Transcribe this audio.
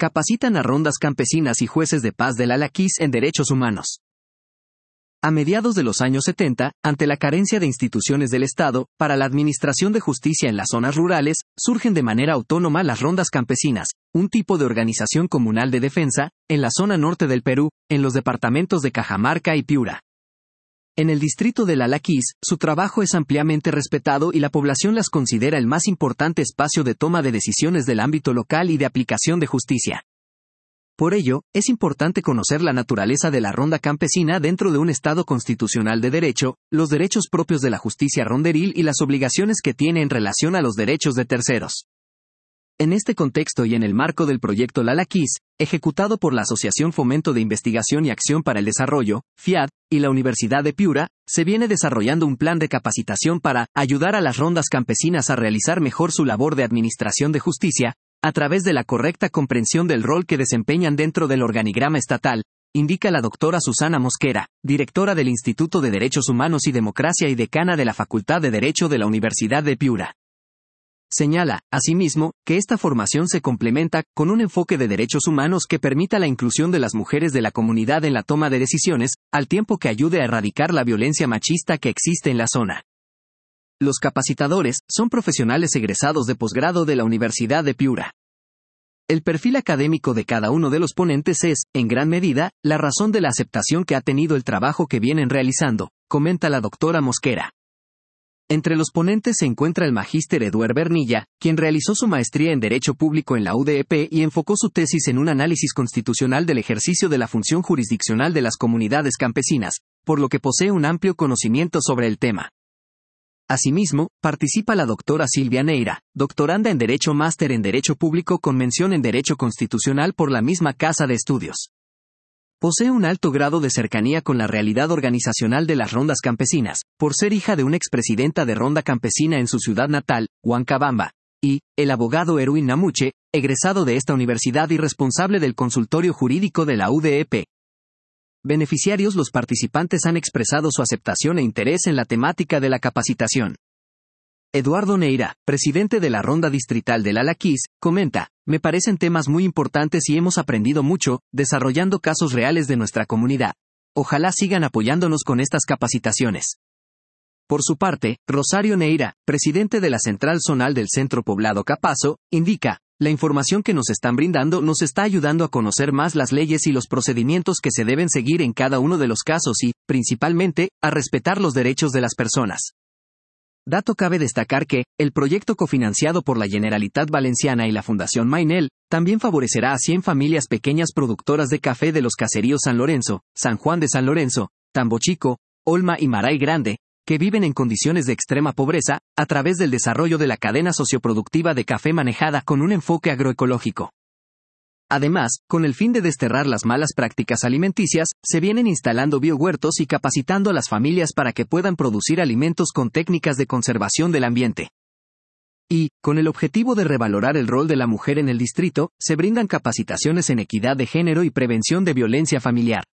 capacitan a rondas campesinas y jueces de paz del Alaquís en derechos humanos. A mediados de los años 70, ante la carencia de instituciones del Estado, para la administración de justicia en las zonas rurales, surgen de manera autónoma las rondas campesinas, un tipo de organización comunal de defensa, en la zona norte del Perú, en los departamentos de Cajamarca y Piura. En el distrito del Alaquís, su trabajo es ampliamente respetado y la población las considera el más importante espacio de toma de decisiones del ámbito local y de aplicación de justicia. Por ello, es importante conocer la naturaleza de la ronda campesina dentro de un Estado constitucional de derecho, los derechos propios de la justicia ronderil y las obligaciones que tiene en relación a los derechos de terceros. En este contexto y en el marco del proyecto Lalaquís, ejecutado por la Asociación Fomento de Investigación y Acción para el Desarrollo, FIAD, y la Universidad de Piura, se viene desarrollando un plan de capacitación para ayudar a las rondas campesinas a realizar mejor su labor de administración de justicia, a través de la correcta comprensión del rol que desempeñan dentro del organigrama estatal, indica la doctora Susana Mosquera, directora del Instituto de Derechos Humanos y Democracia y decana de la Facultad de Derecho de la Universidad de Piura. Señala, asimismo, que esta formación se complementa con un enfoque de derechos humanos que permita la inclusión de las mujeres de la comunidad en la toma de decisiones, al tiempo que ayude a erradicar la violencia machista que existe en la zona. Los capacitadores son profesionales egresados de posgrado de la Universidad de Piura. El perfil académico de cada uno de los ponentes es, en gran medida, la razón de la aceptación que ha tenido el trabajo que vienen realizando, comenta la doctora Mosquera. Entre los ponentes se encuentra el magíster Eduard Bernilla, quien realizó su maestría en Derecho Público en la UDEP y enfocó su tesis en un análisis constitucional del ejercicio de la función jurisdiccional de las comunidades campesinas, por lo que posee un amplio conocimiento sobre el tema. Asimismo, participa la doctora Silvia Neira, doctoranda en Derecho Máster en Derecho Público con mención en Derecho Constitucional por la misma Casa de Estudios. Posee un alto grado de cercanía con la realidad organizacional de las rondas campesinas, por ser hija de una expresidenta de ronda campesina en su ciudad natal, Huancabamba, y el abogado Erwin Namuche, egresado de esta universidad y responsable del consultorio jurídico de la UDEP. Beneficiarios. Los participantes han expresado su aceptación e interés en la temática de la capacitación. Eduardo Neira, presidente de la Ronda Distrital del Alaquís, comenta, me parecen temas muy importantes y hemos aprendido mucho, desarrollando casos reales de nuestra comunidad. Ojalá sigan apoyándonos con estas capacitaciones. Por su parte, Rosario Neira, presidente de la Central Zonal del Centro Poblado Capazo, indica, la información que nos están brindando nos está ayudando a conocer más las leyes y los procedimientos que se deben seguir en cada uno de los casos y, principalmente, a respetar los derechos de las personas. Dato cabe destacar que, el proyecto cofinanciado por la Generalitat Valenciana y la Fundación Mainel, también favorecerá a 100 familias pequeñas productoras de café de los caseríos San Lorenzo, San Juan de San Lorenzo, Tambo Chico, Olma y Maray Grande, que viven en condiciones de extrema pobreza, a través del desarrollo de la cadena socioproductiva de café manejada con un enfoque agroecológico. Además, con el fin de desterrar las malas prácticas alimenticias, se vienen instalando biohuertos y capacitando a las familias para que puedan producir alimentos con técnicas de conservación del ambiente. Y, con el objetivo de revalorar el rol de la mujer en el distrito, se brindan capacitaciones en equidad de género y prevención de violencia familiar.